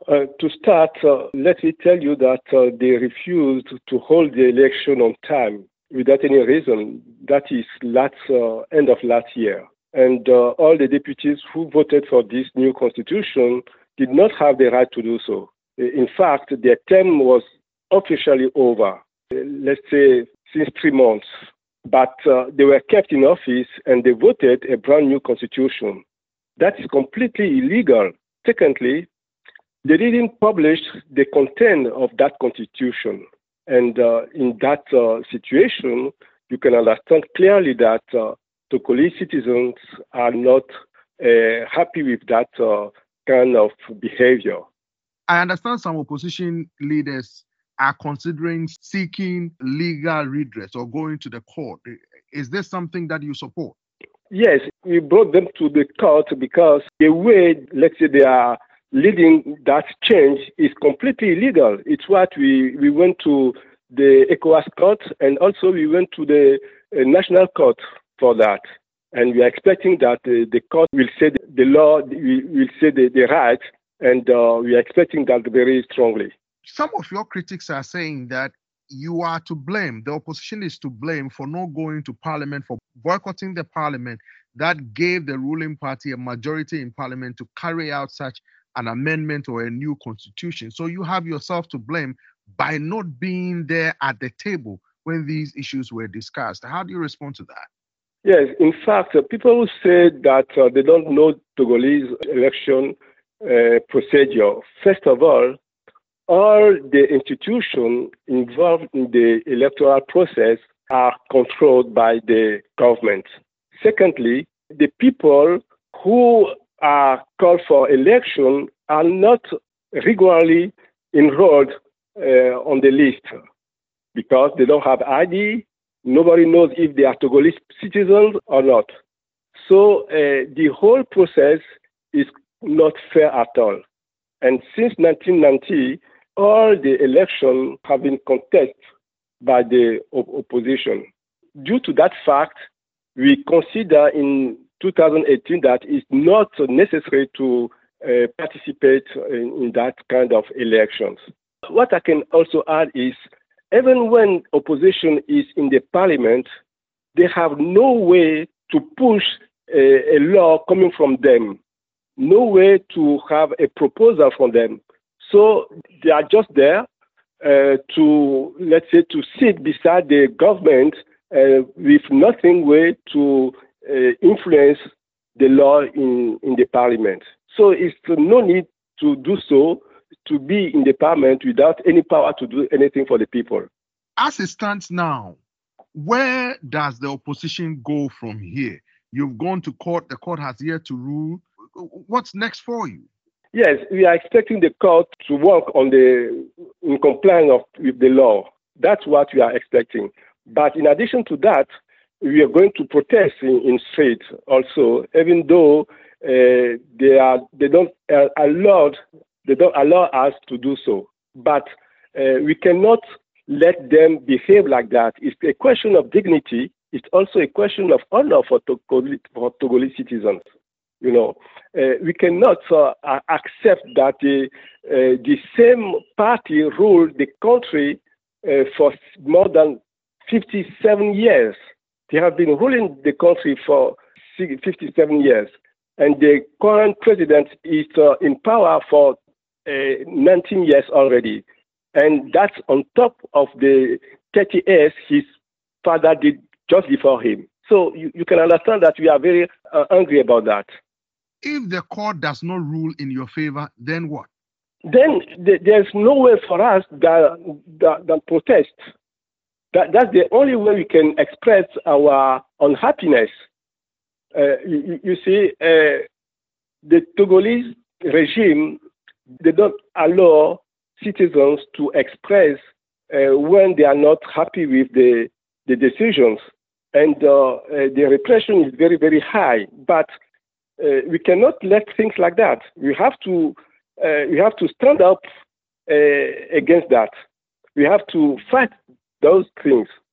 To start, let me tell you that they refused to hold the election on time without any reason. That is end of last year. And all the deputies who voted for this new constitution did not have the right to do so. In fact, their term was officially over, let's say since 3 months. But they were kept in office and they voted a brand new constitution. That is completely illegal. Secondly, they didn't publish the content of that constitution. And in that situation, you can understand clearly that Togolese citizens are not happy with that kind of behavior. I understand some opposition leaders are considering seeking legal redress or going to the court. Is this something that you support? Yes, we brought them to the court because the way, let's say, they are leading that change is completely illegal. It's what we went to the ECOWAS court and also we went to the national court for that. And we are expecting that the court will say the law, will say the right, and we are expecting that very strongly. Some of your critics are saying that you are to blame, the opposition is to blame for not going to parliament, for boycotting the parliament that gave the ruling party a majority in parliament to carry out such an amendment or a new constitution. So you have yourself to blame by not being there at the table when these issues were discussed. How do you respond to that? Yes, in fact, people who say that they don't know Togolese election procedure. First of all the institutions involved in the electoral process are controlled by the government. Secondly, the people who are called for election are not regularly enrolled on the list because they don't have ID. Nobody knows if they are Togolese citizens or not. So the whole process is not fair at all. And since 1990, all the elections have been contested by the opposition. Due to that fact, we consider in 2018 that it's not necessary to participate in that kind of elections. What I can also add is, even when opposition is in the parliament, they have no way to push a law coming from them, no way to have a proposal from them. So they are just there to, let's say, to sit beside the government with nothing way to influence the law in the parliament. So it's no need to do so, to be in the parliament without any power to do anything for the people. As it stands now, where does the opposition go from here? You've gone to court, the court has yet to rule. What's next for you? Yes, we are expecting the court to work in compliance with the law. That's what we are expecting. But in addition to that, we are going to protest in streets also, even though they don't allow us to do so. But we cannot let them behave like that. It's a question of dignity. It's also a question of honor for Togolese citizens. You know, we cannot accept that the same party ruled the country for more than 57 years. They have been ruling the country for 57 years. And the current president is in power for 19 years already. And that's on top of the 30 years his father did just before him. So you can understand that we are very angry about that. If the court does not rule in your favor, then what? Then there's no way for us than protest. That's the only way we can express our unhappiness. You see, the Togolese regime, they don't allow citizens to express when they are not happy with the decisions. And the repression is very, very high. But we cannot let things like that. We have to stand up against that. We have to fight those things.